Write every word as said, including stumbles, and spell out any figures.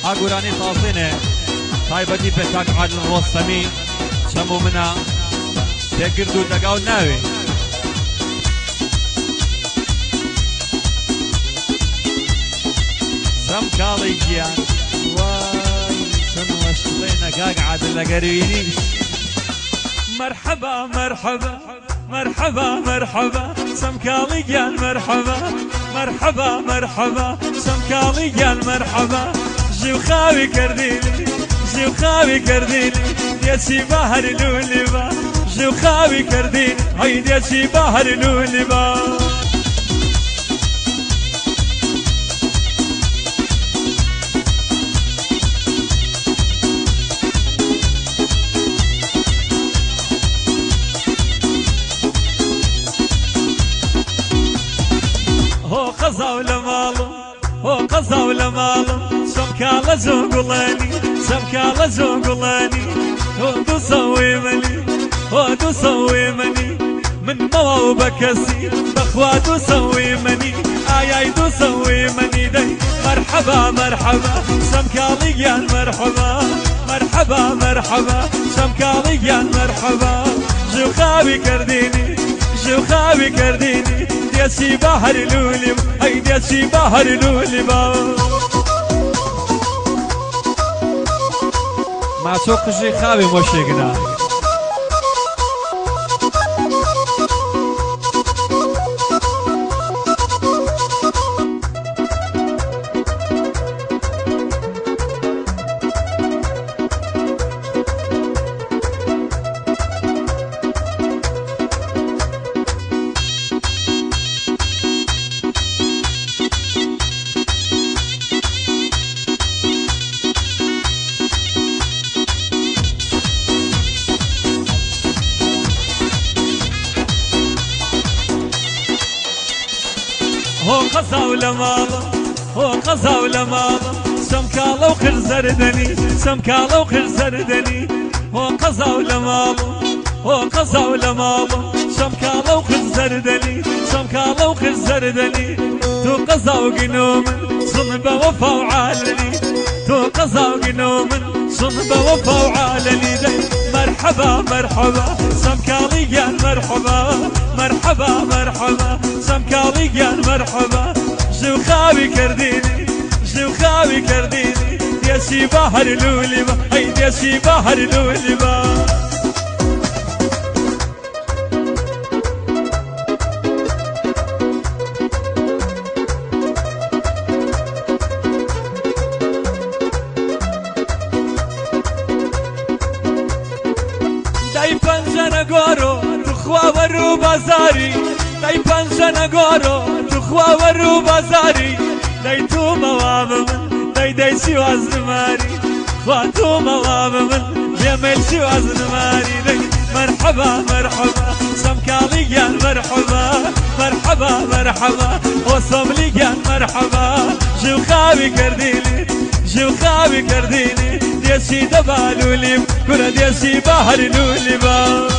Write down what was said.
حقوراني تازينه تايبتي بتاك عادل الوسطمي شمو منا تكردو دقاو ناوي سم كالي جيان واي سن وشلينا قاق عادل لقرينيش مرحبا مرحبا مرحبا مرحبا سمكالي جان مرحبا مرحبا مرحبا سمكالي جان مرحبا جيو خاوي كرديني جيو خاوي كرديني يا بحر لولبا جيو خاوي كرديني عيد يا بحر لولبا هو قزا ولا مالو هو قزا ولا مالو سمكالا زوقلاني سمكالا زوقلاني هو دو سوي مني هو دو سوي مني من موا وبكسي بخواتو سوي مني اي اي دو سوي مني دي مرحبا مرحبا سمكالي يا مرحبا مرحبا مرحبا سمكالي يا مرحبا جو خاوي كرديني جو خاوي كرديني ديسي بحر لولي هاي ديسي بحر لولي ما توقشي خاوي موشيقنا هو قزا ولا مالا هو قزا ولا مالا سمكالا وخر زردني سمكالا وخر زردني هو قزا ولا مالا هو قزا ولا مالا سمكالا وخر زردني سمكالا وخر زردني تو قزا وقنوم صنب وفا وعالني تو قزا وقنوم صنب وفا وعالني مرحبا مرحبا سمكالي يا مرحبا مرحبا مرحبا سمكالي يا مرحبا جو خاوي كرديني جو خاوي كرديني ديسي بحر لولبا هاي ديسي بحر لولبا داي پنجنا گورو تخوا ورو بازاری داي پنجنا گورو تخوا ورو بازاری داي تو مواب من داي داي سواز نماري خوا تو مواب من يمل سواز نماري داي مرحبا مرحبا سمكالي يا مرحبا مرحبا مرحبا وصملي يا مرحبا جو خاوي كرديني جو خاوي كرديني ديسي دبالولي كرة ديسي بحر لولبا